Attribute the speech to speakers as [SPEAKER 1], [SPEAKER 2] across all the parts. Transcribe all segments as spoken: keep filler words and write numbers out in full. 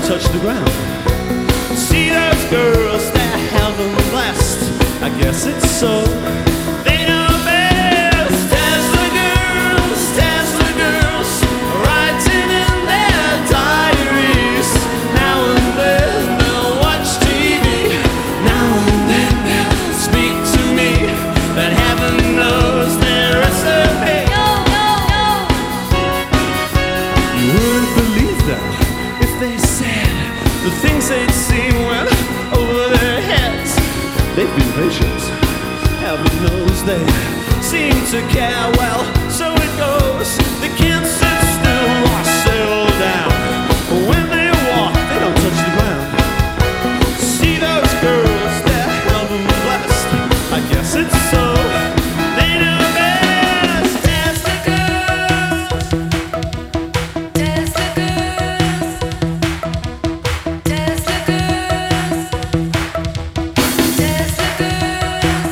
[SPEAKER 1] touch the ground. See those girls, they're heaven blessed. I guess it's so. They know best. Tesla girls, Tesla girls, writing in their diaries. Now and then they'll watch T V. Now and then they'll speak to me. But heaven knows their recipe.
[SPEAKER 2] No, no, no.
[SPEAKER 1] You wouldn't believe them if they said the things they'd seen went over their heads. They've been patient, heaven knows they seem to care. Well, so it goes. They can't sit still or settle down. When they walk, they don't touch the ground. See those girls, they're heaven blessed. I guess it's so. They know best. Tesla girls,
[SPEAKER 2] Tesla girls, Tesla girls, Tesla girls.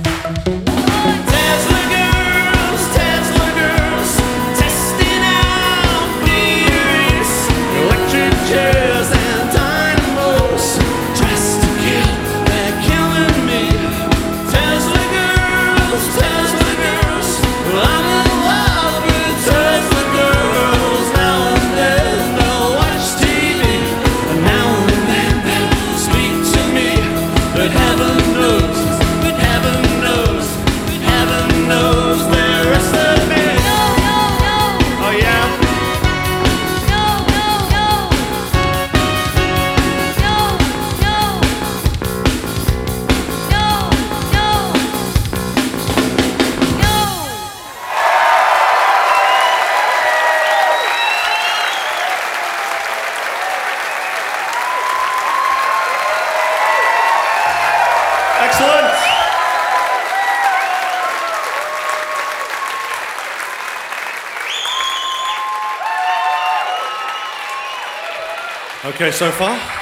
[SPEAKER 1] Tesla girls, Tesla girls, testing out theories, electric chairs and dynamos, dressed to kill, they're killing me. Tesla girls, Tesla girls, well, I'm in love with Tesla girls. Now and then they'll watch T V, and now and then they'll speak to me. But heaven knows, but heaven knows, but heaven knows their recipe.
[SPEAKER 2] No, no, no.
[SPEAKER 1] Oh yeah?
[SPEAKER 2] No, no, no. No, no. No, no. No.
[SPEAKER 1] Excellent. Okay, so far.